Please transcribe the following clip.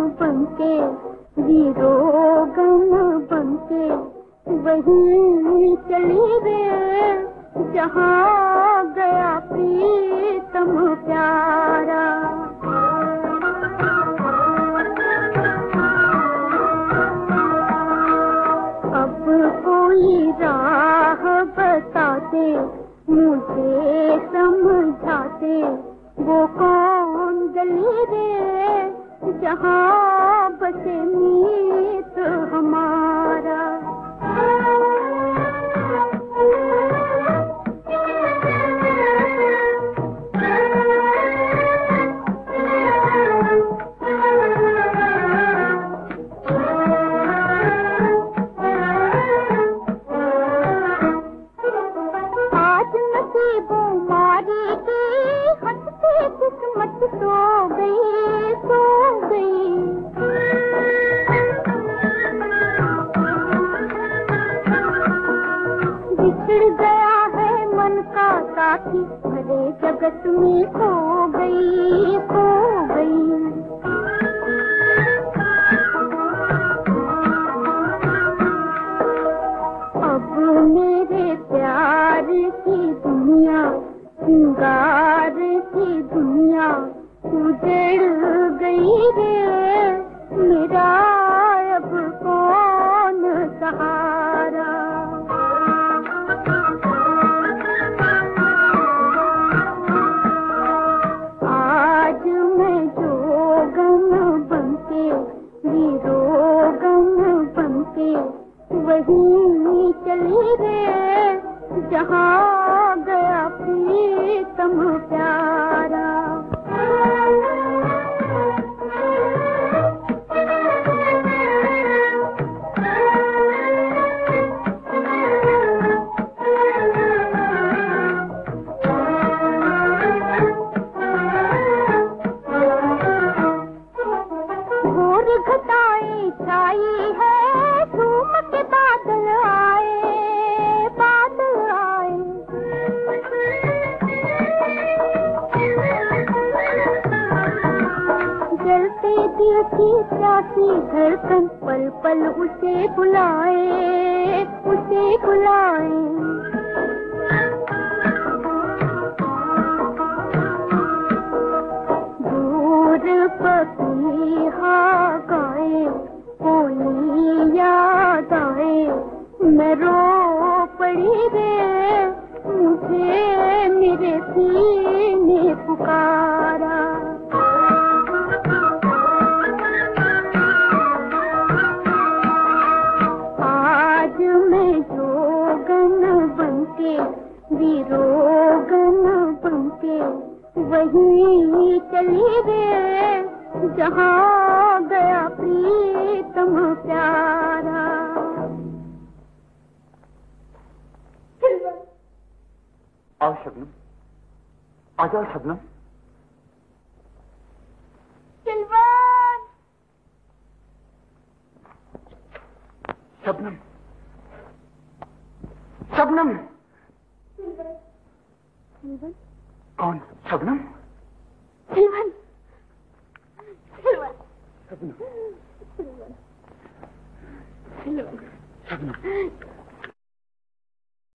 बनके, वीरोगम बनके वहीं चली रे जहाँ गया प्रीतम प्यारा। अब कोई राह बताते, मुझे समझाते, वो कौन गली रे जहाँ बसे मीत हमारा। आज नसीबों मारी की हंसती किस्मत सो गई, सो गई। बिछड़ गया है मन का साथी, भरे जगत में खो गई, खो गई। अब मेरे प्यार की दुनिया, सिंगार की दुनिया उजड़ गई रे, मेरा अब कौन सहारा। आज मैं जोगन बनके, वीरोगन बनके वहीं चली रे जहाँ गया प्रीतम प्यारा। घोर घटाएं छाई है, धूम के बादल आए, बादल आए। जलते दिल की प्यासी धड़कन पल पल उसे बुलाए, उसे बुलाए। दूर पपीहा गाए, कोई याद आए, मैं रो पड़ी रे, मुझे मेरे सीने पुकारा। आज मैं जोगन बनके, वीरोगन बनके वहीं चली रे जहाँ गया प्रीतम प्यारा। आओ शबनम, आ जाओ शबनम। सिल्वन, शबनम, शबनम। सिल्वन, कौन? शबनम? सिल्वन, सिल्वन, शबनम, सिल्वन, सिल्वन, शबनम।